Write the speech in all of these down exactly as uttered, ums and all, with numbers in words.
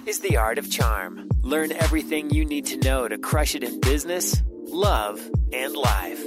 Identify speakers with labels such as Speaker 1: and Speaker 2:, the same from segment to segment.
Speaker 1: is The Art of Charm. Learn everything you need to know to crush it in business, love, and life.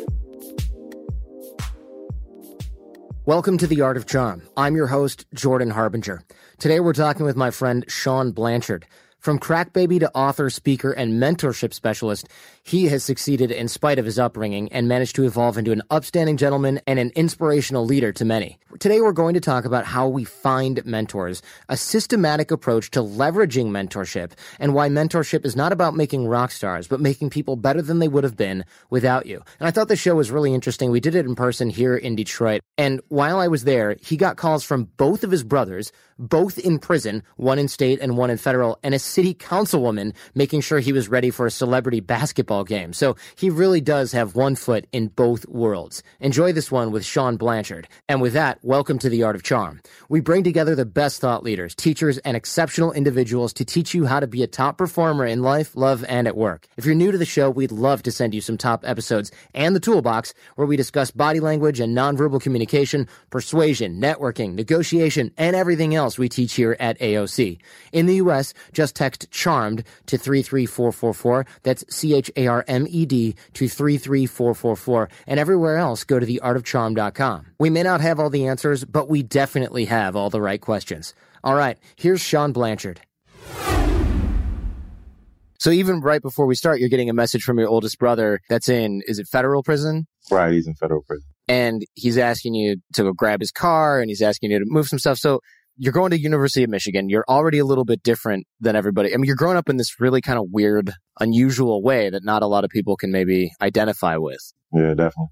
Speaker 2: Welcome to The Art of Charm. I'm your host, Jordan Harbinger. Today we're talking with my friend Sean Blanchard. From crack baby to author, speaker, and mentorship specialist, he has succeeded in spite of his upbringing and managed to evolve into an upstanding gentleman and an inspirational leader to many. Today we're going to talk about how we find mentors, a systematic approach to leveraging mentorship, and why mentorship is not about making rock stars, but making people better than they would have been without you. And I thought the show was really interesting. We did it in person here in Detroit. And while I was there, he got calls from both of his brothers, both in prison, one in state and one in federal, and a city councilwoman making sure he was ready for a celebrity basketball game. So he really does have one foot in both worlds. Enjoy this one with Sean Blanchard. And with that, welcome to The Art of Charm. We bring together the best thought leaders, teachers, and exceptional individuals to teach you how to be a top performer in life, love, and at work. If you're new to the show, we'd love to send you some top episodes and the toolbox where we discuss body language and nonverbal communication, persuasion, networking, negotiation, and everything else we teach here at A O C. In the U S, just text CHARMED to three three four four four. That's C H A R M E D to three three four four four. And everywhere else, go to the art of charm dot com. We may not have all the answers, but we definitely have all the right questions. All right, here's Sean Blanchard. So even right before we start, you're getting a message from your oldest brother that's in, is it federal prison?
Speaker 3: Right, he's in federal prison.
Speaker 2: And he's asking you to go grab his car, and he's asking you to move some stuff. So you're going to University of Michigan. You're already a little bit different than everybody. I mean, you're growing up in this really kind of weird, unusual way that not a lot of people can maybe identify with.
Speaker 3: Yeah, definitely.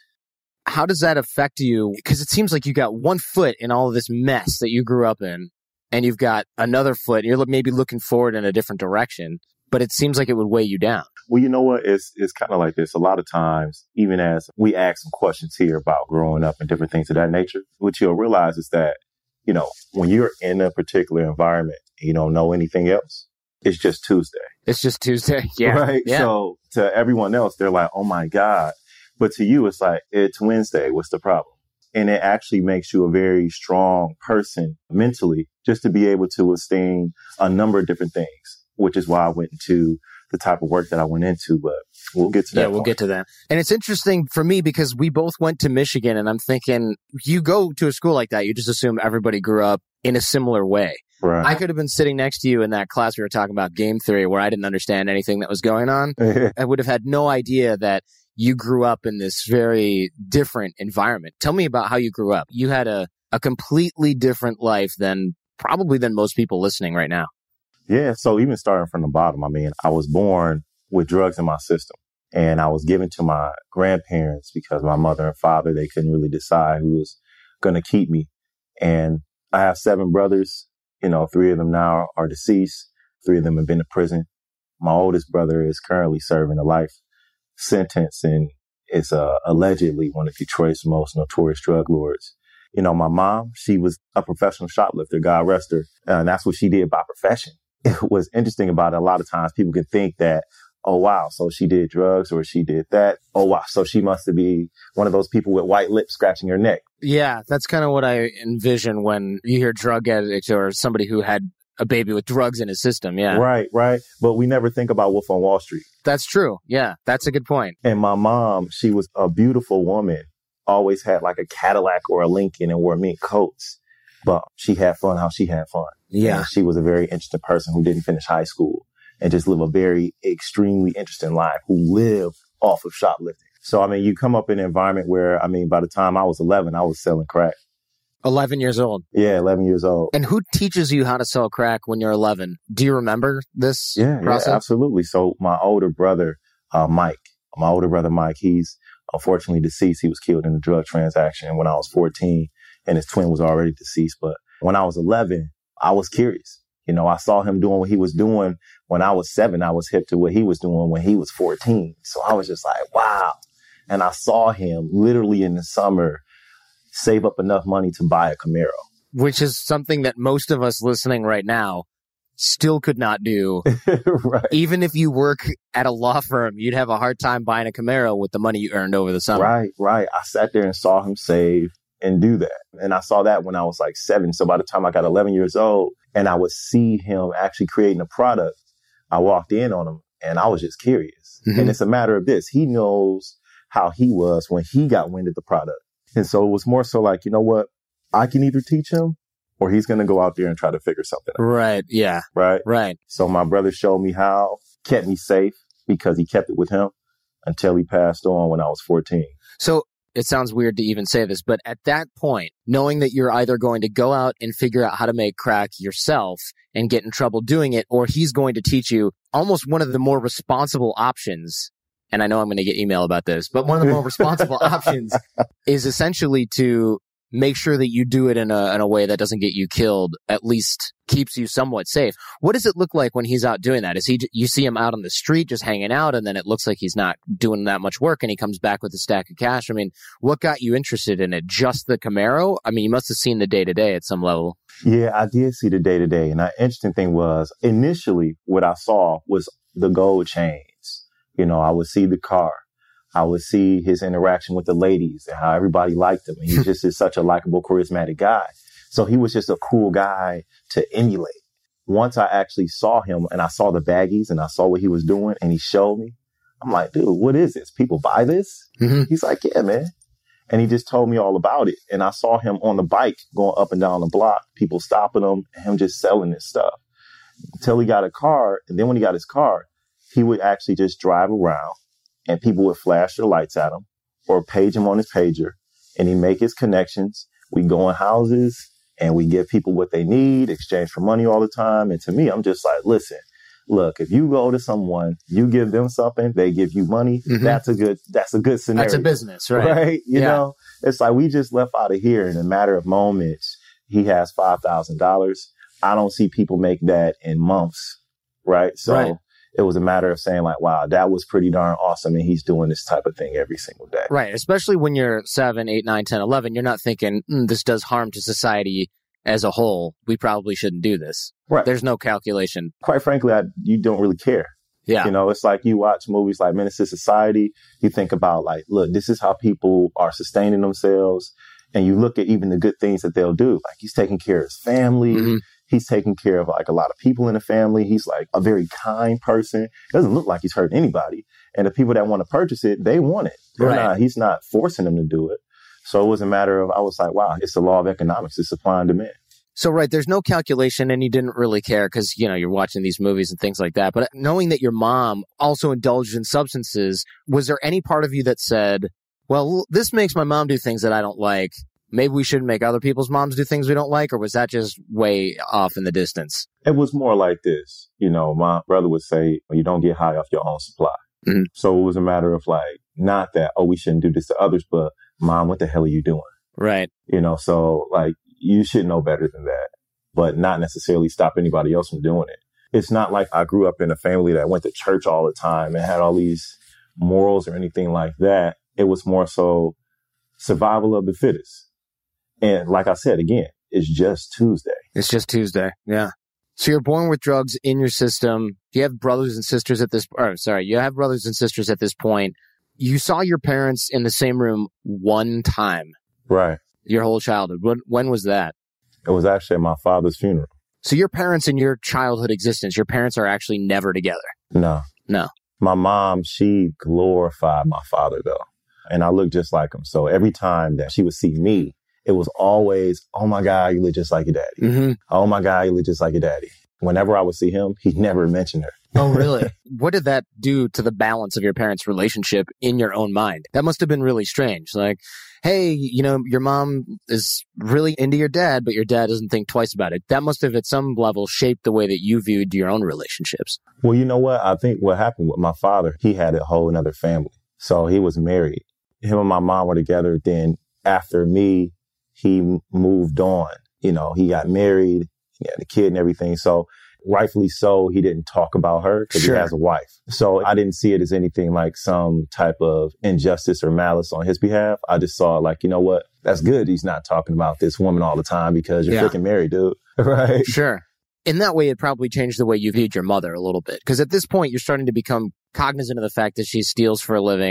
Speaker 2: How does that affect you? Because it seems like you got one foot in all of this mess that you grew up in, and you've got another foot. You're maybe looking forward in a different direction, but it seems like it would weigh you down.
Speaker 3: Well, you know what? It's it's kind of like this. A lot of times, even as we ask some questions here about growing up and different things of that nature, what you'll realize is that, you know, when you're in a particular environment and you don't know anything else, it's just Tuesday.
Speaker 2: It's just Tuesday. Yeah.
Speaker 3: Right.
Speaker 2: Yeah.
Speaker 3: So to everyone else, they're like, oh, my God. But to you, it's like, it's Wednesday. What's the problem? And it actually makes you a very strong person mentally just to be able to withstand a number of different things, which is why I went into the type of work that I went into. But we'll get to that.
Speaker 2: Yeah, we'll
Speaker 3: part.
Speaker 2: get to that. And it's interesting for me because we both went to Michigan, and I'm thinking, you go to a school like that, you just assume everybody grew up in a similar way.
Speaker 3: Right.
Speaker 2: I could have been sitting next to you in that class we were talking about game theory where I didn't understand anything that was going on. I would have had no idea that you grew up in this very different environment. Tell me about how you grew up. You had a, a completely different life than probably than most people listening right now.
Speaker 3: Yeah. So even starting from the bottom, I mean, I was born with drugs in my system, and I was given to my grandparents because my mother and father, they couldn't really decide who was going to keep me. And I have seven brothers. You know, three of them now are deceased. Three of them have been to prison. My oldest brother is currently serving a life sentence and is uh, allegedly one of Detroit's most notorious drug lords. You know, my mom, she was a professional shoplifter, God rest her. And that's what she did by profession. It was interesting about it. A lot of times people can think that, oh, wow, so she did drugs or she did that. Oh, wow, so she must be one of those people with white lips scratching her neck.
Speaker 2: Yeah, that's kind of what I envision when you hear drug addict or somebody who had a baby with drugs in his system. Yeah.
Speaker 3: Right, right. But we never think about Wolf on Wall Street.
Speaker 2: That's true. Yeah, that's a good point.
Speaker 3: And my mom, she was a beautiful woman, always had like a Cadillac or a Lincoln and wore mink coats. But she had fun how she had fun.
Speaker 2: Yeah.
Speaker 3: And she was a very interesting person who didn't finish high school and just live a very extremely interesting life, who lived off of shoplifting. So, I mean, you come up in an environment where, I mean, by the time I was eleven, I was selling crack.
Speaker 2: eleven years old.
Speaker 3: Yeah, eleven years old.
Speaker 2: And who teaches you how to sell crack when you're eleven? Do you remember this
Speaker 3: yeah,
Speaker 2: process?
Speaker 3: Yeah, absolutely. So my older brother, uh, Mike, my older brother, Mike, he's unfortunately deceased. He was killed in a drug transaction when I was fourteen, and his twin was already deceased. But when I was eleven, I was curious. You know, I saw him doing what he was doing when I was seven. I was hip to what he was doing when he was fourteen. So I was just like, wow. And I saw him literally in the summer save up enough money to buy a Camaro.
Speaker 2: Which is something that most of us listening right now still could not do.
Speaker 3: Right.
Speaker 2: Even if you work at a law firm, you'd have a hard time buying a Camaro with the money you earned over the summer.
Speaker 3: Right, right. I sat there and saw him save. and do that. And I saw that when I was like seven. So by the time I got eleven years old and I would see him actually creating a product, I walked in on him and I was just curious. Mm-hmm. And it's a matter of this. He knows how he was when he got wind of the product. And so it was more so like, you know what? I can either teach him or he's going to go out there and try to figure something out.
Speaker 2: Right. Yeah.
Speaker 3: Right.
Speaker 2: Right.
Speaker 3: So my brother showed me how, kept me safe because he kept it with him until he passed on when I was fourteen.
Speaker 2: So it sounds weird to even say this, but at that point, knowing that you're either going to go out and figure out how to make crack yourself and get in trouble doing it, or he's going to teach you, almost one of the more responsible options, and I know I'm going to get email about this, but one of the more responsible options is essentially to make sure that you do it in a in a way that doesn't get you killed, at least keeps you somewhat safe. What does it look like when he's out doing that? Is he, you see him out on the street just hanging out, and then it looks like he's not doing that much work, and he comes back with a stack of cash? I mean, what got you interested in it? Just the Camaro? I mean, you must have seen the day-to-day at some level.
Speaker 3: Yeah, I did see the day-to-day. And the interesting thing was, initially, what I saw was the gold chains. You know, I would see the car. I would see his interaction with the ladies and how everybody liked him. And he just is such a likable, charismatic guy. So he was just a cool guy to emulate. Once I actually saw him and I saw the baggies and I saw what he was doing and he showed me, I'm like, dude, what is this? People buy this? Mm-hmm. He's like, yeah, man. And he just told me all about it. And I saw him on the bike going up and down the block, people stopping him, and him just selling this stuff until he got a car. And then when he got his car, he would actually just drive around. And people would flash their lights at him or page him on his pager, and he'd make his connections. We go in houses and we give people what they need, exchange for money all the time. And to me, I'm just like, listen, look, if you go to someone, you give them something, they give you money. Mm-hmm. That's a good, that's a good scenario.
Speaker 2: That's a business, right?
Speaker 3: Right. You yeah. know, it's like we just left out of here in a matter of moments. He has five thousand dollars. I don't see people make that in months. Right. So. Right. It was a matter of saying like, wow, that was pretty darn awesome. And he's doing this type of thing every single day.
Speaker 2: Right. Especially when you're seven, eight, nine, ten, eleven, you're not thinking mm, this does harm to society as a whole. We probably shouldn't do this.
Speaker 3: Right.
Speaker 2: There's no calculation.
Speaker 3: Quite frankly, I, you don't really care.
Speaker 2: Yeah.
Speaker 3: You know, it's like you watch movies like Menace to Society. You think about like, look, this is how people are sustaining themselves. And you look at even the good things that they'll do. Like he's taking care of his family. Mm-hmm. He's taking care of like a lot of people in the family. He's like a very kind person. Doesn't look like he's hurting anybody. And the people that want to purchase it, they want it. They're right. not, he's not forcing them to do it. So it was a matter of, I was like, wow, it's the law of economics. It's supply and demand.
Speaker 2: So, right, there's no calculation and you didn't really care because, you know, you're watching these movies and things like that. But knowing that your mom also indulged in substances, was there any part of you that said, well, this makes my mom do things that I don't like. Maybe we shouldn't make other people's moms do things we don't like, or was that just way off in the distance?
Speaker 3: It was more like this. You know, my brother would say, you don't get high off your own supply. Mm-hmm. So it was a matter of like, not that, oh, we shouldn't do this to others, but mom, what the hell are you doing?
Speaker 2: Right.
Speaker 3: You know, so like, you should know better than that, but not necessarily stop anybody else from doing it. It's not like I grew up in a family that went to church all the time and had all these morals or anything like that. It was more so survival of the fittest. And like I said, again, it's just Tuesday.
Speaker 2: It's just Tuesday. Yeah. So you're born with drugs in your system. Do you have brothers and sisters at this, or sorry, you have brothers and sisters at this point. You saw your parents in the same room one time.
Speaker 3: Right.
Speaker 2: Your whole childhood. When, when was that?
Speaker 3: It was actually at my father's funeral.
Speaker 2: So your parents in your childhood existence, your parents are actually never together?
Speaker 3: No.
Speaker 2: No.
Speaker 3: My mom, she glorified my father though. And I looked just like him. So every time that she would see me, it was always, oh my God, you look just like your daddy. Mm-hmm. Oh my God, you look just like your daddy. Whenever I would see him, he never mentioned her.
Speaker 2: Oh, really? What did that do to the balance of your parents' relationship in your own mind? That must have been really strange. Like, hey, you know, your mom is really into your dad, but your dad doesn't think twice about it. That must have at some level shaped the way that you viewed your own relationships.
Speaker 3: Well, you know what? I think what happened with my father, he had a whole another family. So he was married. Him and my mom were together. Then after me, he moved on. You know, he got married, he had a kid and everything. So rightfully so, he didn't talk about her because sure. he has a wife. So I didn't see it as anything like some type of injustice or malice on his behalf. I just saw it like, you know what? That's good. He's not talking about this woman all the time because you're yeah. freaking married, dude. Right?
Speaker 2: Sure. In that way, it probably changed the way you viewed your mother a little bit. Because at this point, you're starting to become cognizant of the fact that she steals for a living,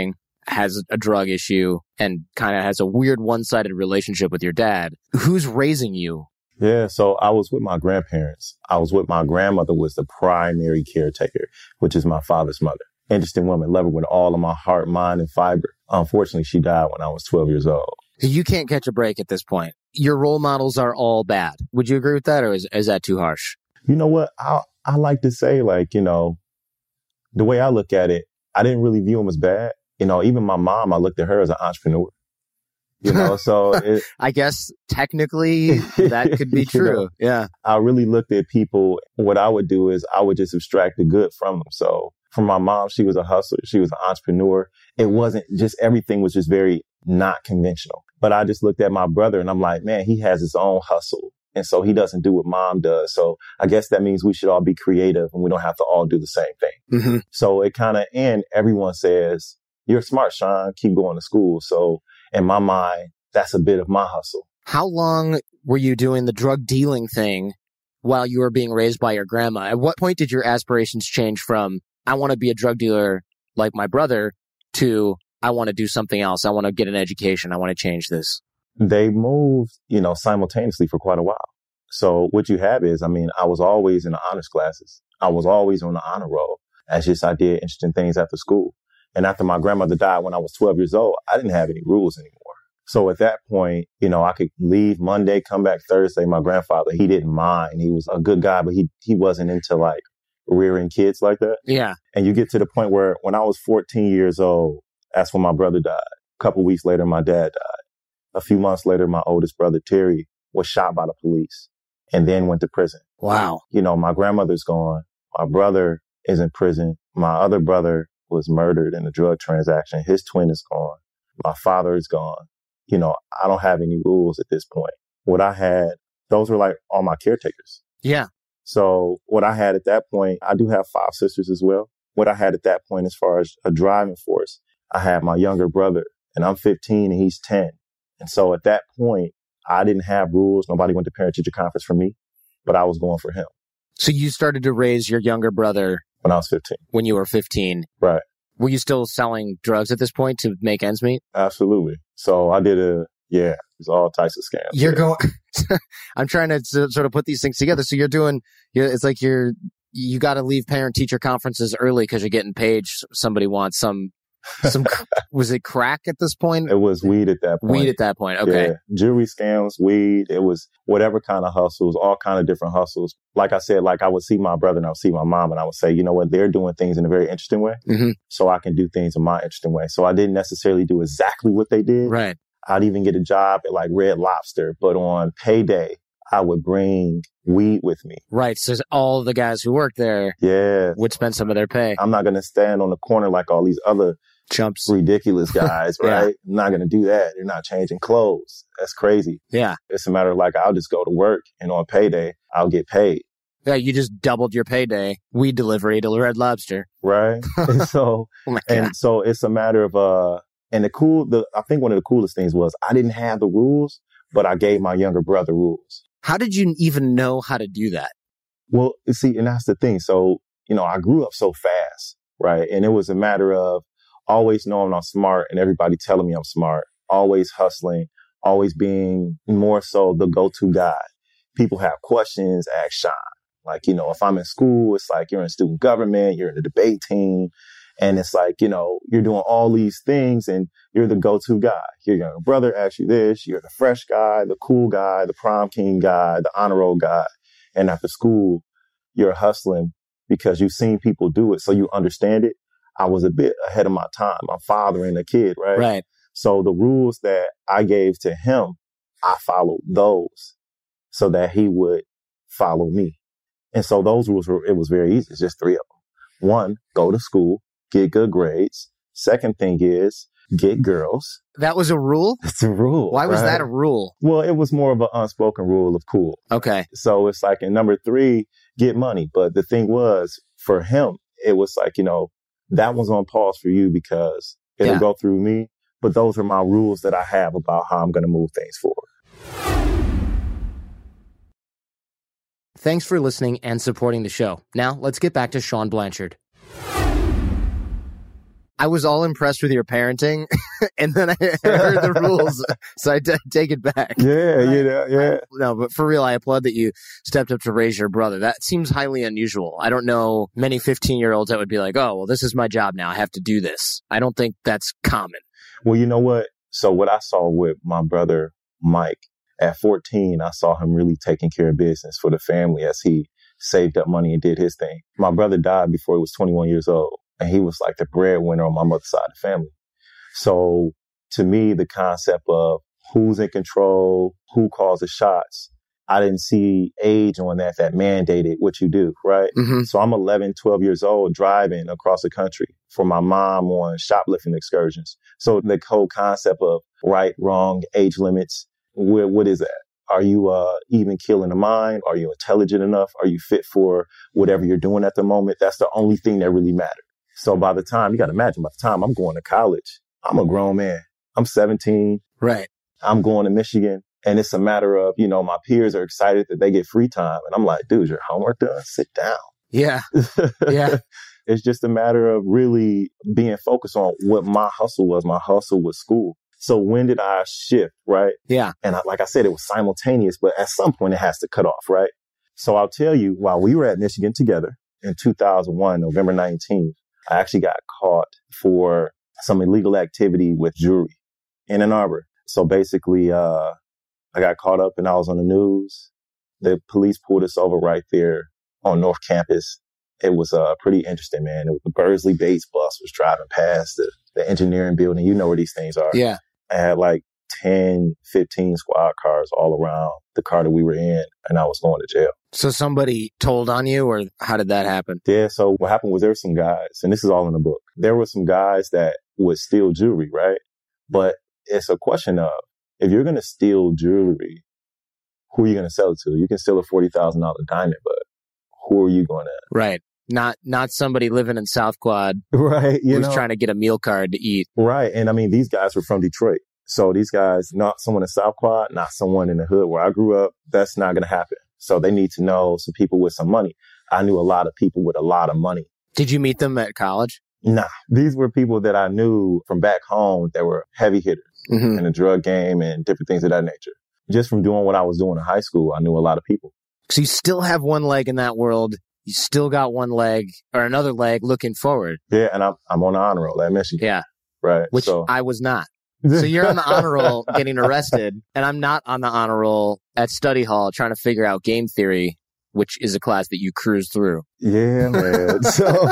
Speaker 2: has a drug issue and kind of has a weird one-sided relationship with your dad. Who's raising you?
Speaker 3: Yeah, so I was with my grandparents. I was with my grandmother, was the primary caretaker, which is my father's mother. Interesting woman, love her with all of my heart, mind, and fiber. Unfortunately, she died when I was twelve years old.
Speaker 2: You can't catch a break at this point. Your role models are all bad. Would you agree with that, or is, is that too harsh?
Speaker 3: You know what? I I like to say, like, you know, the way I look at it, I didn't really view them as bad. You know, even my mom, I looked at her as an entrepreneur. You know, so it,
Speaker 2: I guess technically that could be true. You know, yeah.
Speaker 3: I really looked at people. What I would do is I would just abstract the good from them. So for my mom, she was a hustler. She was an entrepreneur. It wasn't just, everything was just very not conventional. But I just looked at my brother and I'm like, man, he has his own hustle. And so he doesn't do what mom does. So I guess that means we should all be creative and we don't have to all do the same thing.
Speaker 2: Mm-hmm.
Speaker 3: So it kind of, and everyone says, you're smart, Sean, keep going to school. So in my mind, that's a bit of my hustle.
Speaker 2: How long were you doing the drug dealing thing while you were being raised by your grandma? At what point did your aspirations change from, I want to be a drug dealer like my brother, to, I want to do something else. I want to get an education. I want to change this.
Speaker 3: They moved, you know, simultaneously for quite a while. So what you have is, I mean, I was always in the honors classes. I was always on the honor roll. As just I did interesting things after school. And after my grandmother died when I was twelve years old, I didn't have any rules anymore. So at that point, you know, I could leave Monday, come back Thursday. My grandfather, he didn't mind. He was a good guy, but he, he wasn't into like rearing kids like that.
Speaker 2: Yeah.
Speaker 3: And you get to the point where when I was fourteen years old, that's when my brother died. A couple weeks later, my dad died. A few months later, my oldest brother, Terry, was shot by the police and then went to prison.
Speaker 2: Wow.
Speaker 3: You know, my grandmother's gone. My brother is in prison. My other brother was murdered in a drug transaction. His twin is gone. My father is gone. You know, I don't have any rules at this point. What I had, those were like all my caretakers.
Speaker 2: Yeah.
Speaker 3: So what I had at that point, I do have five sisters as well. What I had at that point, as far as a driving force, I had my younger brother, and I'm fifteen and he's ten. And so at that point, I didn't have rules. Nobody went to parent-teacher conference for me, but I was going for him.
Speaker 2: So you started to raise your younger brother
Speaker 3: when I was fifteen.
Speaker 2: When you were fifteen.
Speaker 3: Right.
Speaker 2: Were you still selling drugs at this point to make ends meet?
Speaker 3: Absolutely. So I did a, yeah, there's all types of scams.
Speaker 2: You're
Speaker 3: yeah.
Speaker 2: going, I'm trying to sort of put these things together. So you're doing, you're, it's like you're, you got to leave parent-teacher conferences early because you're getting paid. Somebody wants some, some, was it crack at this point?
Speaker 3: It was weed at that point.
Speaker 2: Weed at that point. Okay.
Speaker 3: Yeah. Jewelry scams, weed. It was whatever kind of hustles, all kind of different hustles. Like I said, like I would see my brother and I would see my mom and I would say, you know what, they're doing things in a very interesting way.
Speaker 2: Mm-hmm.
Speaker 3: So I can do things in my interesting way. So I didn't necessarily do exactly what they did.
Speaker 2: Right.
Speaker 3: I'd even get a job at like Red Lobster, but on payday, I would bring weed with me.
Speaker 2: Right. So all the guys who worked there
Speaker 3: yeah.
Speaker 2: would spend some of their pay.
Speaker 3: I'm not going to stand on the corner like all these other
Speaker 2: chumps,
Speaker 3: ridiculous guys,
Speaker 2: yeah.
Speaker 3: right? I'm not going to do that. They're not changing clothes. That's crazy.
Speaker 2: Yeah.
Speaker 3: It's a matter of like, I'll just go to work and on payday, I'll get paid.
Speaker 2: Yeah. You just doubled your payday. Weed delivery to Red Lobster.
Speaker 3: Right. And so,
Speaker 2: oh my God.
Speaker 3: and so it's a matter of, uh, and the cool, the, I think one of the coolest things was I didn't have the rules, but I gave my younger brother rules.
Speaker 2: How did you even know how to do that?
Speaker 3: Well, you see, and that's the thing. So, you know, I grew up so fast, right? And it was a matter of always knowing I'm smart and everybody telling me I'm smart, always hustling, always being more so the go-to guy. People have questions, ask Sean. Like, you know, if I'm in school, it's like you're in student government, you're in the debate team. And it's like, you know, you're doing all these things and you're the go-to guy. Your younger brother asks you this. You're the fresh guy, the cool guy, the prom king guy, the honor roll guy. And after school, you're hustling because you've seen people do it. So you understand it. I was a bit ahead of my time. I'm fathering a kid, right?
Speaker 2: Right.
Speaker 3: So the rules that I gave to him, I followed those so that he would follow me. And so those rules were, it was very easy. It's just three of them. One, go to school. Get good grades. Second thing is get girls.
Speaker 2: That was a rule?
Speaker 3: It's a rule.
Speaker 2: Why was
Speaker 3: right?
Speaker 2: that a rule?
Speaker 3: Well, it was more of an unspoken rule of cool.
Speaker 2: Okay.
Speaker 3: So it's like, in number three, get money. But the thing was, for him, it was like, you know, that one's on pause for you because it'll
Speaker 2: yeah.
Speaker 3: go through me. But those are my rules that I have about how I'm going to move things forward.
Speaker 2: Thanks for listening and supporting the show. Now, let's get back to Sean Blanchard. I was all impressed with your parenting, and then I heard the rules, so I t- take it back.
Speaker 3: Yeah,
Speaker 2: I,
Speaker 3: you know, yeah.
Speaker 2: I, no, but for real, I applaud that you stepped up to raise your brother. That seems highly unusual. I don't know many fifteen-year-olds that would be like, oh, well, this is my job now. I have to do this. I don't think that's common.
Speaker 3: Well, you know what? So what I saw with my brother, Mike, at fourteen, I saw him really taking care of business for the family as he saved up money and did his thing. My brother died before he was twenty-one years old. And he was like the breadwinner on my mother's side of the family. So to me, the concept of who's in control, who calls the shots, I didn't see age on that that mandated what you do, right?
Speaker 2: Mm-hmm.
Speaker 3: So I'm eleven, twelve years old driving across the country for my mom on shoplifting excursions. So the whole concept of right, wrong, age limits, where, what is that? Are you uh, even killing the mind? Are you intelligent enough? Are you fit for whatever you're doing at the moment? That's the only thing that really matters. So by the time, you got to imagine, by the time I'm going to college, I'm a grown man. I'm seventeen.
Speaker 2: Right.
Speaker 3: I'm going to Michigan. And it's a matter of, you know, my peers are excited that they get free time. And I'm like, dude, your homework done? Sit down.
Speaker 2: Yeah. Yeah.
Speaker 3: It's just a matter of really being focused on what my hustle was. My hustle was school. So when did I shift, right?
Speaker 2: Yeah.
Speaker 3: And I, like I said, it was simultaneous, but at some point it has to cut off, right? So I'll tell you, while we were at Michigan together in two thousand one, November nineteenth, I actually got caught for some illegal activity with jewelry in Ann Arbor. So basically, uh, I got caught up and I was on the news. The police pulled us over right there on North Campus. It was uh, pretty interesting, man. It was the Bursley Bates bus was driving past the, the engineering building. You know where these things are.
Speaker 2: Yeah.
Speaker 3: I had like ten, fifteen squad cars all around the car that we were in, and I was going to jail.
Speaker 2: So somebody told on you, or how did that happen?
Speaker 3: Yeah, so what happened was there were some guys, and this is all in the book. There were some guys that would steal jewelry, right? But it's a question of, if you're going to steal jewelry, who are you going to sell it to? You can steal a forty thousand dollars diamond, but who are you going to?
Speaker 2: Right. Not not somebody living in South Quad
Speaker 3: right, you
Speaker 2: who's
Speaker 3: know?
Speaker 2: trying to get a meal card to eat.
Speaker 3: Right. And I mean, these guys were from Detroit. So these guys, not someone in South Quad, not someone in the hood where I grew up. That's not going to happen. So they need to know some people with some money. I knew a lot of people with a lot of money.
Speaker 2: Did you meet them at college?
Speaker 3: Nah, these were people that I knew from back home that were heavy hitters
Speaker 2: Mm-hmm.
Speaker 3: in the drug game and different things of that nature. Just from doing what I was doing in high school, I knew a lot of people.
Speaker 2: So you still have one leg in that world. You still got one leg or another leg looking forward.
Speaker 3: Yeah, and I'm, I'm on the honor roll at Michigan.
Speaker 2: Yeah.
Speaker 3: Right.
Speaker 2: Which
Speaker 3: so.
Speaker 2: I was not. So you're on the honor roll getting arrested, and I'm not on the honor roll at study hall trying to figure out game theory, which is a class that you cruise through.
Speaker 3: Yeah, man. so,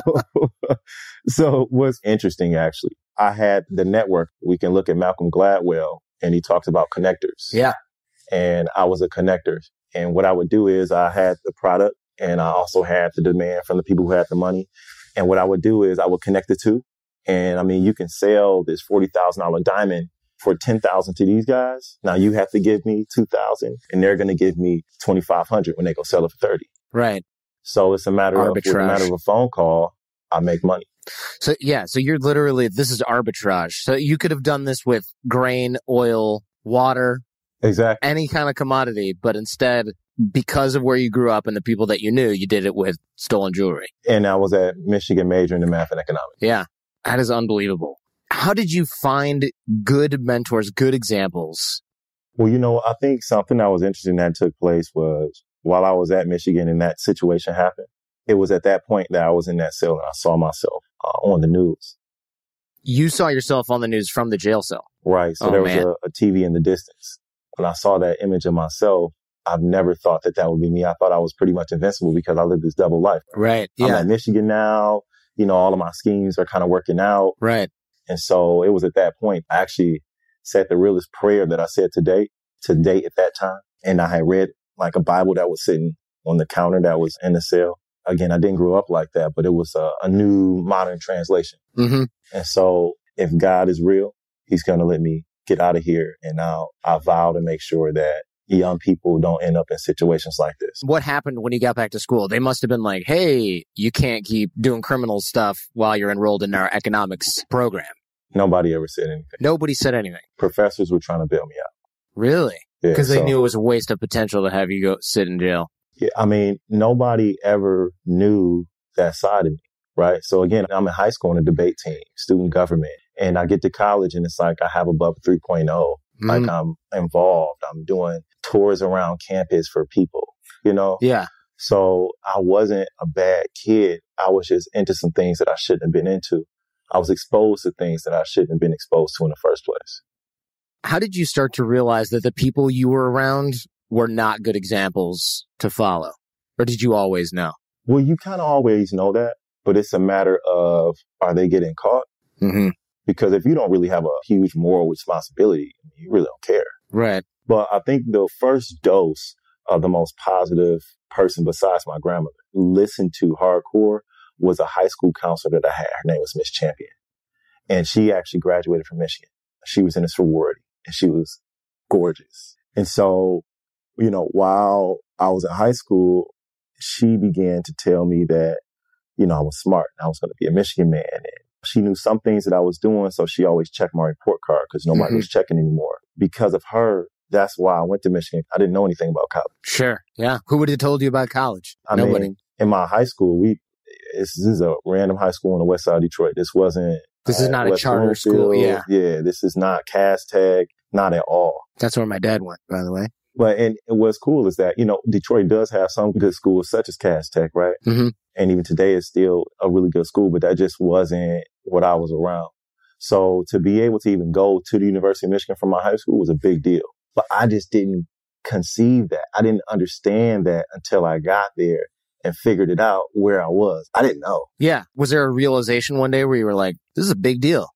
Speaker 3: so what's interesting, actually, I had the network. We can look at Malcolm Gladwell, and he talks about connectors.
Speaker 2: Yeah.
Speaker 3: And I was a connector. And what I would do is I had the product, and I also had the demand from the people who had the money. And what I would do is I would connect the two. And I mean, you can sell this forty thousand dollars diamond for ten thousand dollars to these guys. Now you have to give me two thousand dollars and they're going to give me twenty-five hundred dollars when they go sell it for thirty.
Speaker 2: Right.
Speaker 3: So it's a matter of, with a matter of a phone call, I make money.
Speaker 2: So, yeah. So you're literally, this is arbitrage. So you could have done this with grain, oil, water,
Speaker 3: exactly,
Speaker 2: any kind of commodity. But instead, because of where you grew up and the people that you knew, you did it with stolen jewelry.
Speaker 3: And I was at Michigan majoring in math and economics.
Speaker 2: Yeah. That is unbelievable. How did you find good mentors, good examples?
Speaker 3: Well, you know, I think something that was interesting that took place was while I was at Michigan and that situation happened, it was at that point that I was in that cell and I saw myself uh, on the news.
Speaker 2: You saw yourself on the news from the jail cell.
Speaker 3: Right. So
Speaker 2: oh,
Speaker 3: there was
Speaker 2: man.
Speaker 3: a, a T V in the distance. When I saw that image of myself, I've never thought that that would be me. I thought I was pretty much invincible because I lived this double life.
Speaker 2: Right. Yeah.
Speaker 3: I'm at Michigan now. You know, all of my schemes are kind of working out.
Speaker 2: Right.
Speaker 3: And so it was at that point, I actually said the realest prayer that I said to date, to date at that time. And I had read like a Bible that was sitting on the counter that was in the cell. Again, I didn't grow up like that, but it was a, a new modern translation.
Speaker 2: Mm-hmm.
Speaker 3: And so if God is real, he's going to let me get out of here. And now I vow to make sure that young people don't end up in situations like this.
Speaker 2: What happened when you got back to school? They must have been like, hey, you can't keep doing criminal stuff while you're enrolled in our economics program.
Speaker 3: Nobody ever said anything.
Speaker 2: Nobody said anything.
Speaker 3: Professors were trying to bail me out.
Speaker 2: Really?
Speaker 3: Yeah,
Speaker 2: because they
Speaker 3: so,
Speaker 2: knew it was a waste of potential to have you go sit in jail.
Speaker 3: Yeah, I mean, nobody ever knew that side of me. right? So again, I'm in high school on a debate team, student government, and I get to college and it's like I have above three point oh. Mm. Like I'm involved. I'm doing tours around campus for people, you know?
Speaker 2: Yeah.
Speaker 3: So I wasn't a bad kid. I was just into some things that I shouldn't have been into. I was exposed to things that I shouldn't have been exposed to in the first place.
Speaker 2: How did you start to realize that the people you were around were not good examples to follow? Or did you always know?
Speaker 3: Well, you kind of always know that, but it's a matter of, are they getting caught?
Speaker 2: Mm-hmm.
Speaker 3: Because if you don't really have a huge moral responsibility, you really don't care.
Speaker 2: Right.
Speaker 3: But I think the first dose of the most positive person besides my grandmother listened to hardcore was a high school counselor that I had. Her name was Miss Champion. And she actually graduated from Michigan. She was in a sorority and she was gorgeous. And so, you know, while I was in high school, she began to tell me that, you know, I was smart and I was going to be a Michigan man. And she knew some things that I was doing. So she always checked my report card because nobody mm-hmm. was checking anymore. Because of her, that's why I went to Michigan. I didn't know anything about college.
Speaker 2: Sure. Yeah. Who would have told you about college?
Speaker 3: I
Speaker 2: Nobody.
Speaker 3: mean, in my high school, we this, this is a random high school on the west side of Detroit. This wasn't.
Speaker 2: This is
Speaker 3: uh,
Speaker 2: not
Speaker 3: West
Speaker 2: a charter
Speaker 3: Bloomfield.
Speaker 2: school. Yeah.
Speaker 3: Yeah. This is not Cass Tech. Not at all.
Speaker 2: That's where my dad went, by the way.
Speaker 3: But and what's cool is that, you know, Detroit does have some good schools such as Cass Tech, right?
Speaker 2: Mm-hmm.
Speaker 3: And even today it's still a really good school, but that just wasn't what I was around. So to be able to even go to the University of Michigan from my high school was a big deal. But I just didn't conceive that. I didn't understand that until I got there and figured it out where I was. I didn't know.
Speaker 2: Yeah. Was there a realization one day where you were like, this is a big deal?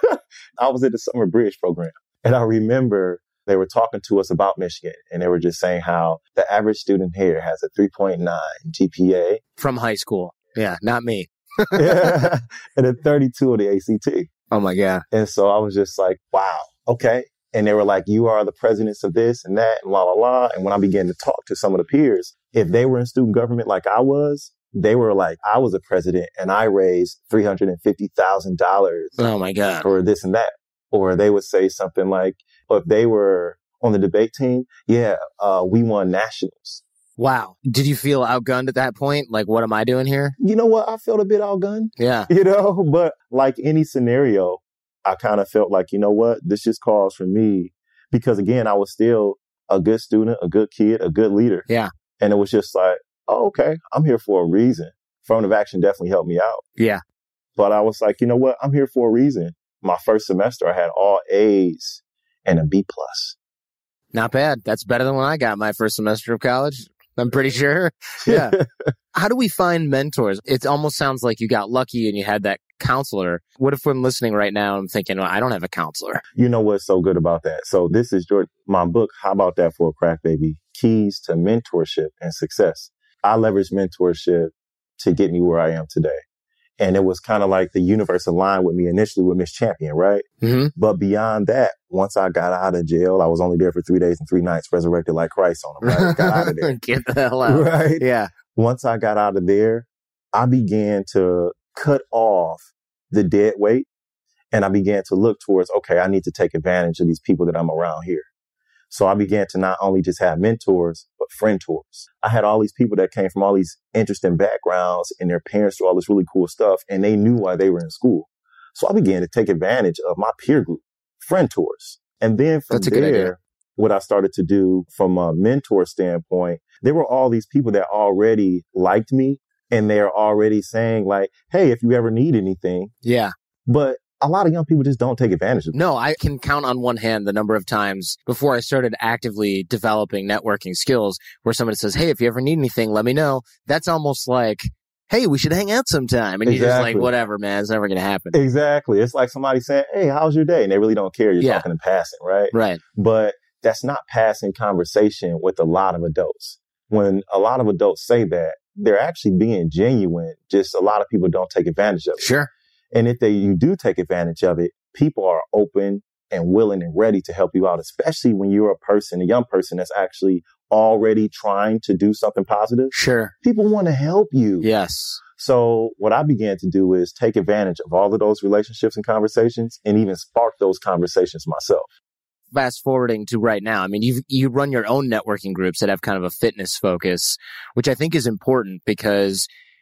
Speaker 3: I was in the summer bridge program. And I remember they were talking to us about Michigan, and they were just saying how the average student here has a three point nine G P A.
Speaker 2: From high school. Yeah, not me.
Speaker 3: Yeah. And a thirty-two on the A C T.
Speaker 2: Oh, my God.
Speaker 3: And so I was just like, wow, okay. And they were like, you are the presidents of this and that and la, la, la. And when I began to talk to some of the peers, if they were in student government like I was, they were like, I was a president and I raised three hundred fifty thousand dollars.
Speaker 2: Oh, my God.
Speaker 3: For this and that. Or they would say something like, if they were on the debate team, yeah, uh, we won nationals.
Speaker 2: Wow. Did you feel outgunned at that point? Like, what am I doing here?
Speaker 3: You know what? I felt a bit outgunned.
Speaker 2: Yeah.
Speaker 3: You know, but like any scenario, I kind of felt like, you know what? This just calls for me. Because again, I was still a good student, a good kid, a good leader.
Speaker 2: Yeah.
Speaker 3: And it was just like, oh, okay, I'm here for a reason. Affirmative action definitely helped me out.
Speaker 2: Yeah.
Speaker 3: But I was like, you know what? I'm here for a reason. My first semester, I had all A's and a B plus.
Speaker 2: Not bad. That's better than when I got my first semester of college. I'm pretty sure. Yeah. How do we find mentors? It almost sounds like you got lucky and you had that counselor. What if I'm listening right now and I'm thinking, well, I don't have a counselor?
Speaker 3: You know what's so good about that? So this is Jordan, my book, How About That for a Crack Baby? Keys to Mentorship and Success. I leveraged mentorship to get me where I am today. And it was kind of like the universe aligned with me initially with Miss Champion, right?
Speaker 2: Mm-hmm.
Speaker 3: But beyond that, once I got out of jail, I was only there for three days and three nights, resurrected like Christ on them, right? Got out of there.
Speaker 2: Get the hell out.
Speaker 3: Right?
Speaker 2: Yeah.
Speaker 3: Once I got out of there, I began to cut off the dead weight and I began to look towards, okay, I need to take advantage of these people that I'm around here. So I began to not only just have mentors, but friend tours. I had all these people that came from all these interesting backgrounds and their parents do all this really cool stuff and they knew why they were in school. So I began to take advantage of my peer group, friend tours. And then from
Speaker 2: That's a good idea.
Speaker 3: there, what I started to do from a mentor standpoint, there were all these people that already liked me and they're already saying like, hey, if you ever need anything.
Speaker 2: Yeah.
Speaker 3: But a lot of young people just don't take advantage of it.
Speaker 2: No, I can count on one hand the number of times before I started actively developing networking skills where somebody says, hey, if you ever need anything, let me know. That's almost like, hey, we should hang out sometime. And
Speaker 3: Exactly.
Speaker 2: you're just like, whatever, man, it's never going to happen.
Speaker 3: Exactly. It's like somebody saying, hey, how's your day? And they really don't care. You're
Speaker 2: Yeah.
Speaker 3: talking in passing, right?
Speaker 2: Right.
Speaker 3: But that's not passing conversation with a lot of adults. When a lot of adults say that, they're actually being genuine. Just a lot of people don't take advantage of it.
Speaker 2: Sure.
Speaker 3: And if they you do take advantage of it, people are open and willing and ready to help you out, especially when you're a person, a young person that's actually already trying to do something positive.
Speaker 2: Sure.
Speaker 3: People want to help you.
Speaker 2: Yes.
Speaker 3: So what I began to do is take advantage of all of those relationships and conversations and even spark those conversations myself.
Speaker 2: Fast forwarding to right now, I mean, you you run your own networking groups that have kind of a fitness focus, which I think is important because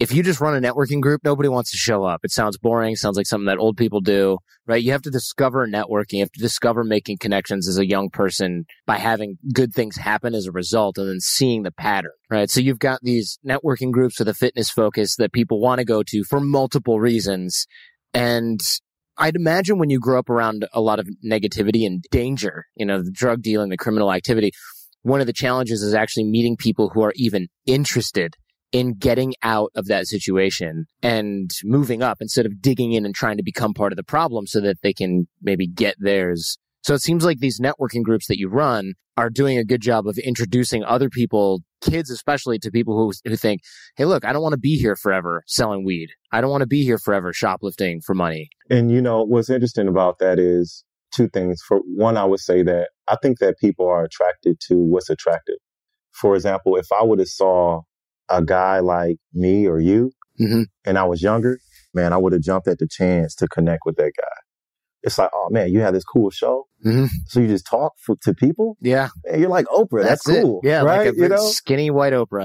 Speaker 2: if you just run a networking group, nobody wants to show up. It sounds boring. Sounds like something that old people do, right? You have to discover networking. You have to discover making connections as a young person by having good things happen as a result and then seeing the pattern, right? So you've got these networking groups with a fitness focus that people want to go to for multiple reasons. And I'd imagine when you grow up around a lot of negativity and danger, you know, the drug dealing, the criminal activity, one of the challenges is actually meeting people who are even interested in getting out of that situation and moving up instead of digging in and trying to become part of the problem so that they can maybe get theirs. So it seems like these networking groups that you run are doing a good job of introducing other people, kids especially, to people who who think, hey, look, I don't want to be here forever selling weed. I don't want to be here forever shoplifting for money.
Speaker 3: And, you know, what's interesting about that is two things. For one, I would say that I think that people are attracted to what's attractive. For example, if I would have saw a guy like me or you, mm-hmm. and I was younger, man, I would have jumped at the chance to connect with that guy. It's like, oh man, you have this cool show. Mm-hmm. So you just talk for, to people.
Speaker 2: Yeah.
Speaker 3: And you're like Oprah. That's, That's cool.
Speaker 2: It. Yeah.
Speaker 3: Right.
Speaker 2: Like a
Speaker 3: you know?
Speaker 2: Skinny white Oprah.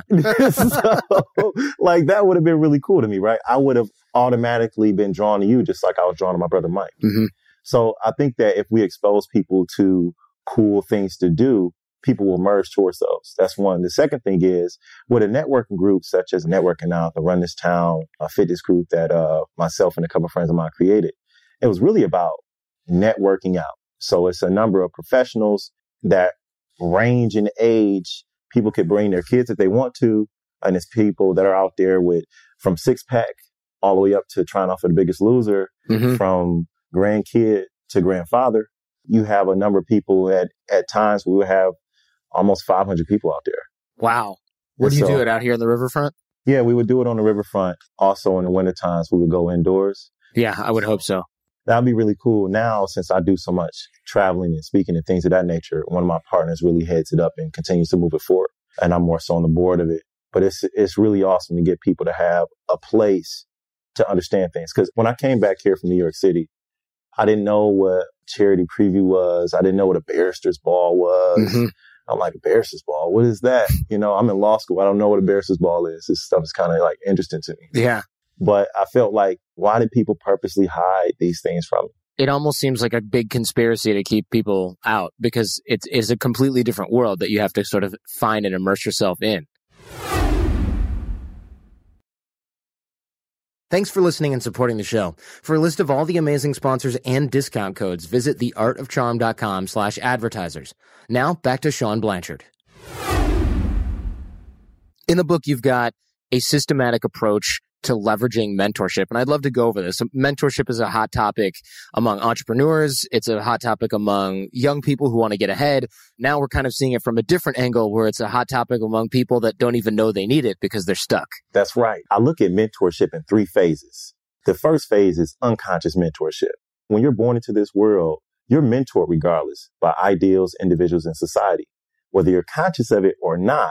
Speaker 3: So, like that would have been really cool to me. Right. I would have automatically been drawn to you just like I was drawn to my brother Mike. Mm-hmm. So I think that if we expose people to cool things to do, people will merge towards those. That's one. The second thing is with a networking group such as Networking Out, the Run This Town, a fitness group that uh, myself and a couple of friends of mine created. It was really about networking out. So it's a number of professionals that range in age. People could bring their kids if they want to. And it's people that are out there with from six pack all the way up to trying out for the Biggest Loser, mm-hmm. from grandkid to grandfather. You have a number of people at, at times we would have almost five hundred people out there.
Speaker 2: Wow. What do you so, do it out here in the riverfront?
Speaker 3: Yeah, we would do it on the riverfront. Also in the winter times, we would go indoors.
Speaker 2: Yeah, I would hope so.
Speaker 3: That'd be really cool. Now, since I do so much traveling and speaking and things of that nature, one of my partners really heads it up and continues to move it forward. And I'm more so on the board of it. But it's it's really awesome to get people to have a place to understand things. Because when I came back here from New York City, I didn't know what charity preview was. I didn't know what a barrister's ball was. Mm-hmm. I'm like, a barrister's ball? What is that? You know, I'm in law school. I don't know what a barrister's ball is. This stuff is kind of like interesting to me.
Speaker 2: Yeah.
Speaker 3: But I felt like, why did people purposely hide these things from me?
Speaker 2: It almost seems like a big conspiracy to keep people out because it's, it's a completely different world that you have to sort of find and immerse yourself in. Thanks for listening and supporting the show. For a list of all the amazing sponsors and discount codes, visit theartofcharm.com slash advertisers. Now, back to Sean Blanchard. In the book, you've got a systematic approach to leveraging mentorship, and I'd love to go over this. Mentorship is a hot topic among entrepreneurs. It's a hot topic among young people who want to get ahead. Now we're kind of seeing it from a different angle where it's a hot topic among people that don't even know they need it because they're stuck.
Speaker 3: That's right. I look at mentorship in three phases. The first phase is unconscious mentorship. When you're born into this world, you're mentored regardless by ideals, individuals, and society. Whether you're conscious of it or not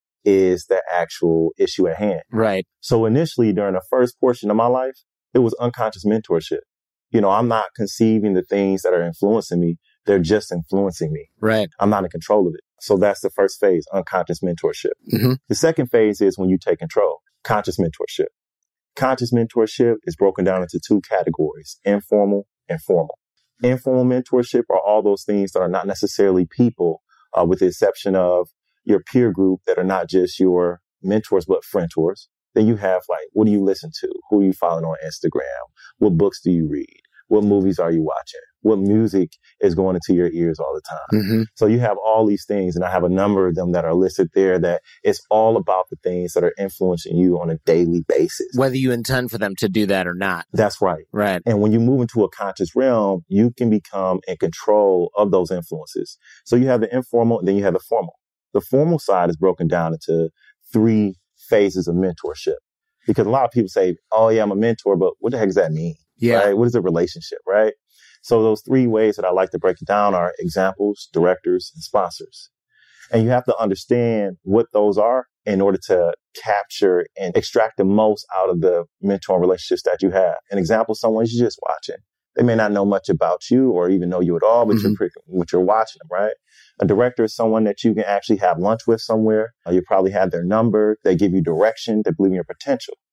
Speaker 3: is the actual issue at hand.
Speaker 2: Right.
Speaker 3: So initially, during the first portion of my life, it was unconscious mentorship. You know, I'm not conceiving the things that are influencing me. They're just influencing me.
Speaker 2: Right.
Speaker 3: I'm not in control of it. So that's the first phase, unconscious mentorship. Mm-hmm. The second phase is when you take control, conscious mentorship. Conscious mentorship is broken down into two categories, informal and formal. Informal mentorship are all those things that are not necessarily people, uh, with the exception of your peer group that are not just your mentors, but friendtors. Then you have like, what do you listen to? Who are you following on Instagram? What books do you read? What movies are you watching? What music is going into your ears all the time? Mm-hmm. So you have all these things, and I have a number of them that are listed there that it's all about the things that are influencing you on a daily basis.
Speaker 2: Whether you intend for them to do that or not.
Speaker 3: That's right.
Speaker 2: Right.
Speaker 3: And when you move into a conscious realm, you can become in control of those influences. So you have the informal, and then you have the formal. The formal side is broken down into three phases of mentorship. Because a lot of people say, oh, yeah, I'm a mentor, but what the heck does that mean?
Speaker 2: Yeah.
Speaker 3: Right? What is a relationship, right? So those three ways that I like to break it down are examples, directors, and sponsors. And you have to understand what those are in order to capture and extract the most out of the mentor relationships that you have. An example, someone you're just watching. They may not know much about you or even know you at all, but mm-hmm. you're, but you're watching them, right? A director is someone that you can actually have lunch with somewhere. Uh, you probably have their number. They give you direction. They believe in your potential.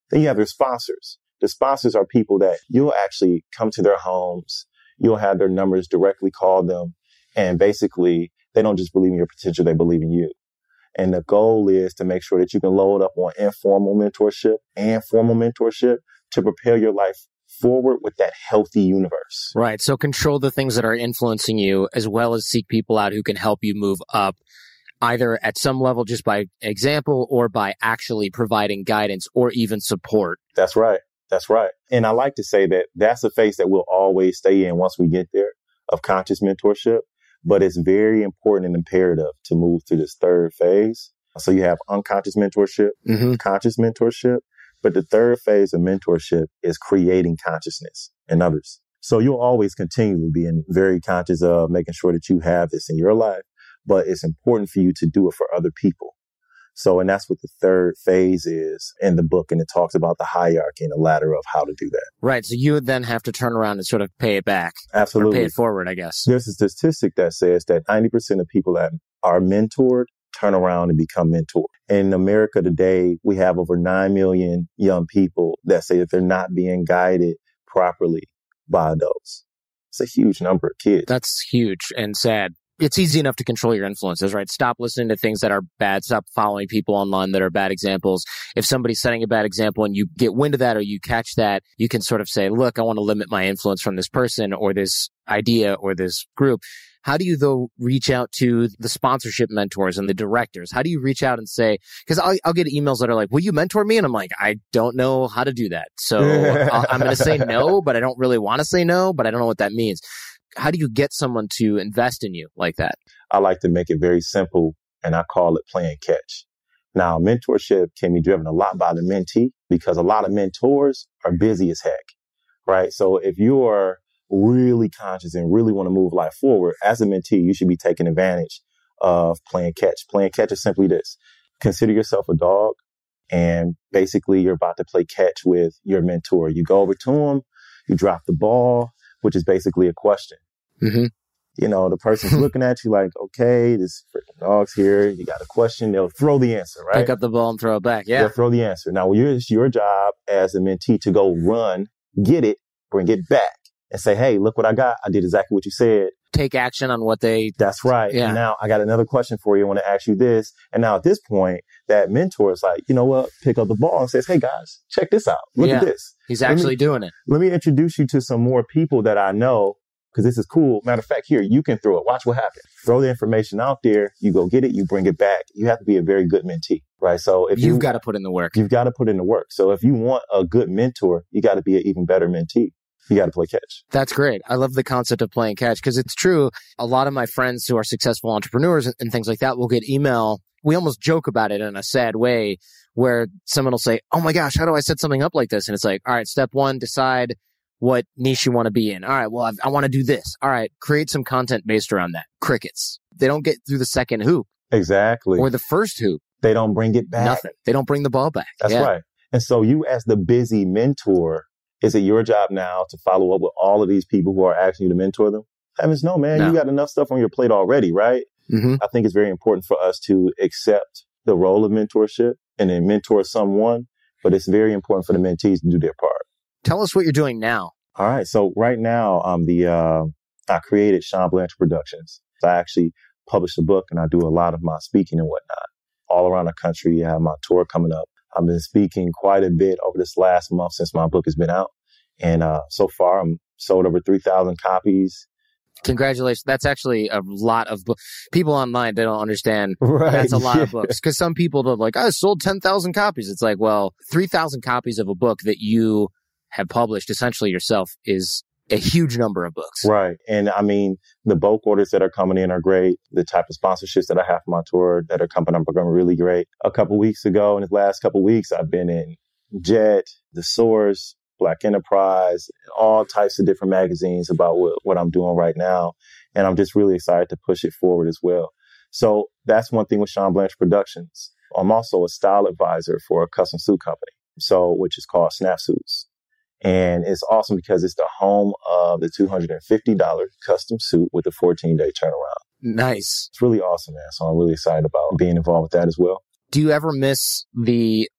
Speaker 3: Then you have your sponsors. The sponsors are people that you'll actually come to their homes. You'll have their numbers directly call them. And basically, they don't just believe in your potential, they believe in you. And the goal is to make sure that you can load up on informal mentorship and formal mentorship to prepare your life forward with that healthy universe.
Speaker 2: Right. So control the things that are influencing you, as well as seek people out who can help you move up, either at some level just by example or by actually providing guidance or even support.
Speaker 3: That's right. That's right. And I like to say that that's a phase that we'll always stay in once we get there of conscious mentorship. But it's very important and imperative to move to this third phase. So you have unconscious mentorship, mm-hmm. conscious mentorship. But the third phase of mentorship is creating consciousness in others. So you'll always continually be in very conscious of making sure that you have this in your life. But it's important for you to do it for other people. So, and that's what the third phase is in the book. And it talks about the hierarchy and the ladder of how to do that.
Speaker 2: Right. So you would then have to turn around and sort of pay it back.
Speaker 3: Absolutely.
Speaker 2: Or pay it forward, I guess.
Speaker 3: There's a statistic that says that ninety percent of people that are mentored turn around and become mentored. In America today, we have over nine million young people that say that they're not being guided properly by adults. It's a huge number of kids.
Speaker 2: That's huge and sad. It's easy enough to control your influences, right? Stop listening to things that are bad. Stop following people online that are bad examples. If somebody's setting a bad example and you get wind of that or you catch that, you can sort of say, look, I want to limit my influence from this person or this idea or this group. How do you, though, reach out to the sponsorship mentors and the directors? How do you reach out and say, because I'll, I'll get emails that are like, will you mentor me? And I'm like, I don't know how to do that. So I'll, I'm going to say no, but I don't really want to say no, but I don't know what that means. How do you get someone to invest in you like that?
Speaker 3: I like to make it very simple, and I call it playing catch. Now, mentorship can be driven a lot by the mentee because a lot of mentors are busy as heck, right? So if you are really conscious and really want to move life forward, as a mentee, you should be taking advantage of playing catch. Playing catch is simply this. Consider yourself a dog, and basically you're about to play catch with your mentor. You go over to him, you drop the ball, which is basically a question. Mm-hmm. You know, the person's looking at you like, okay, this freaking dog's here. You got a question. They'll throw the answer, right?
Speaker 2: Pick up the ball and throw it back. Yeah.
Speaker 3: They'll throw the answer. Now, it's your job as a mentee to go run, get it, bring it back and say, hey, look what I got. I did exactly what you said.
Speaker 2: Take action on what they...
Speaker 3: That's right.
Speaker 2: Yeah.
Speaker 3: And now I got another question for you. I want to ask you this. And now at this point, that mentor is like, you know what? Pick up the ball and says, hey, guys, check this out. Look
Speaker 2: yeah.
Speaker 3: at this.
Speaker 2: He's actually
Speaker 3: me,
Speaker 2: doing it.
Speaker 3: Let me introduce you to some more people that I know, because this is cool. Matter of fact, here, you can throw it. Watch what happens. Throw the information out there. You go get it. You bring it back. You have to be a very good mentee, right? So if
Speaker 2: You've
Speaker 3: you,
Speaker 2: got to put in the work.
Speaker 3: You've got to put in the work. So if you want a good mentor, you got to be an even better mentee. You got to play catch.
Speaker 2: That's great. I love the concept of playing catch because it's true. A lot of my friends who are successful entrepreneurs and, and things like that will get email. We almost joke about it in a sad way where someone will say, oh my gosh, how do I set something up like this? And it's like, all right, step one, decide what niche you want to be in. All right, well, I've, I want to do this. All right, create some content based around that. Crickets. They don't get through the second hoop.
Speaker 3: Exactly.
Speaker 2: Or the first hoop.
Speaker 3: They don't bring it back.
Speaker 2: Nothing. They don't bring the ball back.
Speaker 3: That's
Speaker 2: yeah.
Speaker 3: right. And so you as the busy mentor, is it your job now to follow up with all of these people who are asking you to mentor them? Heavens no, man. No. You got enough stuff on your plate already, right? Mm-hmm. I think it's very important for us to accept the role of mentorship and then mentor someone, but it's very important for the mentees to do their part.
Speaker 2: Tell us what you're doing now.
Speaker 3: All right. So right now, I'm the, uh, I created Sean Blanchard Productions. I actually published a book and I do a lot of my speaking and whatnot all around the country. I have my tour coming up. I've been speaking quite a bit over this last month since my book has been out. And uh, so far, I'm sold over three thousand copies.
Speaker 2: Congratulations. That's actually a lot of books. People online, they don't understand.
Speaker 3: Right.
Speaker 2: That's a lot
Speaker 3: yeah.
Speaker 2: of books. Because some people are like, I sold ten thousand copies. It's like, well, three thousand copies of a book that you have published essentially yourself is a huge number of books.
Speaker 3: Right. And I mean, the bulk orders that are coming in are great. The type of sponsorships that I have for my tour that are coming up are going to be really great. A couple weeks ago, in the last couple weeks, I've been in Jet, The Source, Black Enterprise, all types of different magazines about what, what I'm doing right now. And I'm just really excited to push it forward as well. So that's one thing with Sean Blanchard Productions. I'm also a style advisor for a custom suit company, so which is called Snap Suits. And it's awesome because it's the home of the two hundred fifty dollars custom suit with a fourteen day turnaround.
Speaker 2: Nice.
Speaker 3: It's really awesome, man. So I'm really excited about being involved with that as well.
Speaker 2: Do you ever miss the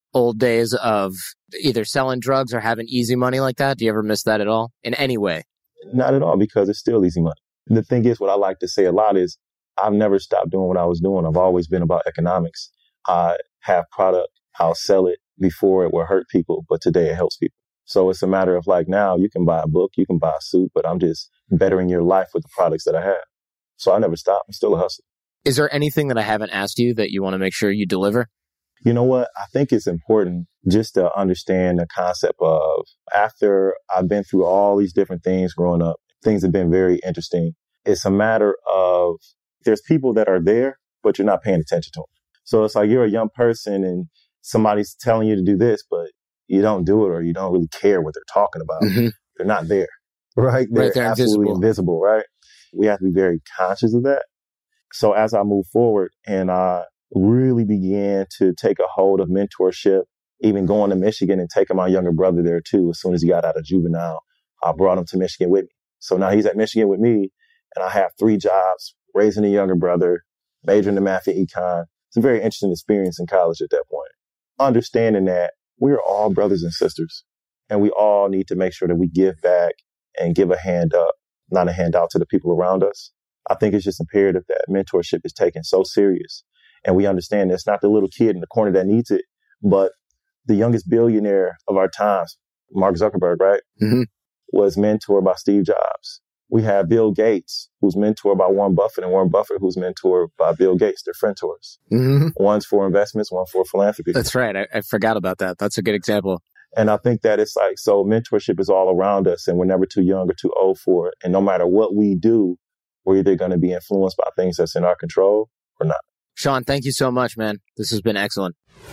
Speaker 2: old days of either selling drugs or having easy money like that? Do you ever miss that at all in any way?
Speaker 3: Not at all, because it's still easy money. The thing is, what I like to say a lot is I've never stopped doing what I was doing. I've always been about economics. I have product. I'll sell it before it will hurt people, but today it helps people. So it's a matter of like, now you can buy a book, you can buy a suit, but I'm just bettering your life with the products that I have. So I never stop. I'm still a hustler.
Speaker 2: Is there anything that I haven't asked you that you want to make sure you deliver?
Speaker 3: You know what? I think it's important just to understand the concept of, after I've been through all these different things growing up, things have been very interesting. It's a matter of, there's people that are there, but you're not paying attention to them. So it's like you're a young person and somebody's telling you to do this, but you don't do it, or you don't really care what they're talking about. Mm-hmm. They're not there, right? They're,
Speaker 2: right, they're
Speaker 3: absolutely invisible. invisible, right? We have to be very conscious of that. So as I move forward and I really began to take a hold of mentorship, even going to Michigan and taking my younger brother there too, as soon as he got out of juvenile, I brought him to Michigan with me. So now he's at Michigan with me, and I have three jobs, raising a younger brother, majoring in math and econ. It's a very interesting experience in college at that point. Understanding that we're all brothers and sisters, and we all need to make sure that we give back and give a hand up, not a handout, to the people around us. I think it's just imperative that mentorship is taken so serious, and we understand that it's not the little kid in the corner that needs it, but the youngest billionaire of our times, Mark Zuckerberg, right, mm-hmm. was mentored by Steve Jobs. We have Bill Gates, who's mentored by Warren Buffett, and Warren Buffett, who's mentored by Bill Gates. They're mentors. Mm-hmm. One's for investments, one for philanthropy.
Speaker 2: That's right. I, I forgot about that. That's a good example.
Speaker 3: And I think that it's like, so mentorship is all around us, and we're never too young or too old for it. And no matter what we do, we're either going to be influenced by things that's in our control or not.
Speaker 2: Sean, thank you so much, man. This has been excellent.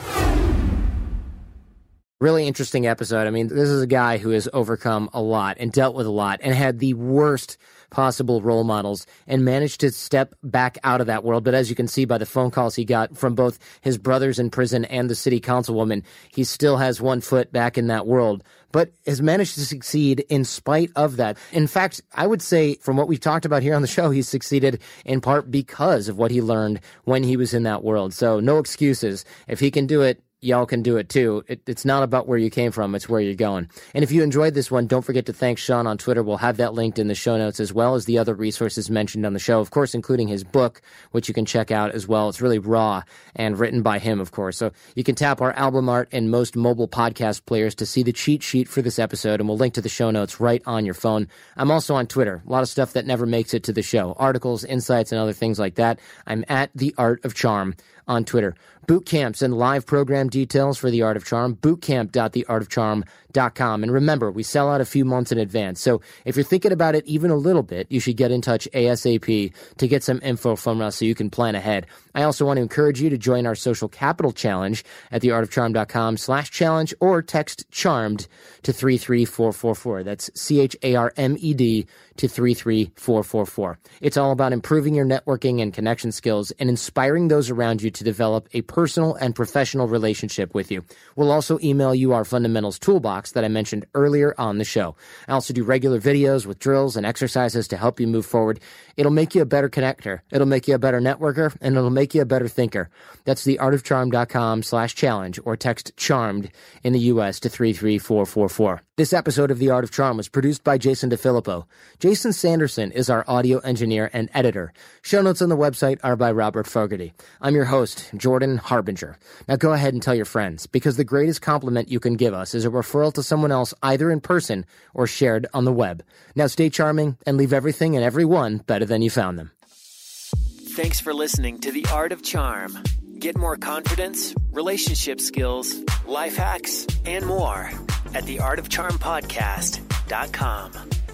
Speaker 2: Really interesting episode. I mean, this is a guy who has overcome a lot and dealt with a lot and had the worst possible role models and managed to step back out of that world. But as you can see by the phone calls he got from both his brothers in prison and the city councilwoman, he still has one foot back in that world, but has managed to succeed in spite of that. In fact, I would say from what we've talked about here on the show, he's succeeded in part because of what he learned when he was in that world. So no excuses. If he can do it, y'all can do it too. It, it's not about where you came from, it's where you're going. And if you enjoyed this one, don't forget to thank Sean on Twitter. We'll have that linked in the show notes, as well as the other resources mentioned on the show, of course, including his book, which you can check out as well. It's really raw and written by him, of course. So you can tap our album art and most mobile podcast players to see the cheat sheet for this episode, and we'll link to the show notes right on your phone. I'm also on Twitter. A lot of stuff that never makes it to the show. Articles, insights, and other things like that. I'm at The Art of Charm on Twitter. Boot camps and live program details for The Art of Charm, bootcamp dot the art of charm dot com. And remember, we sell out a few months in advance. So if you're thinking about it even a little bit, you should get in touch ASAP to get some info from us so you can plan ahead. I also want to encourage you to join our social capital challenge at the art of charm dot com slash challenge, or text CHARMED to three three four four four. That's C H A R M E D to three three four four four. It's all about improving your networking and connection skills and inspiring those around you to develop a personal and professional relationship with you. We'll also email you our fundamentals toolbox that I mentioned earlier on the show. I also do regular videos with drills and exercises to help you move forward. It'll make you a better connector. It'll make you a better networker, and it'll make you a better thinker. That's the art of charm dot com slash challenge, or text CHARMED in the U S to three three four four four. This episode of The Art of Charm was produced by Jason DeFilippo. Jason Sanderson is our audio engineer and editor. Show notes on the website are by Robert Fogarty. I'm your host, Jordan Harbinger. Now go ahead and tell your friends, because the greatest compliment you can give us is a referral to someone else, either in person or shared on the web. Now stay charming and leave everything and everyone better than you found them.
Speaker 1: Thanks for listening to The Art of Charm. Get more confidence, relationship skills, life hacks, and more at the art of charm podcast dot com.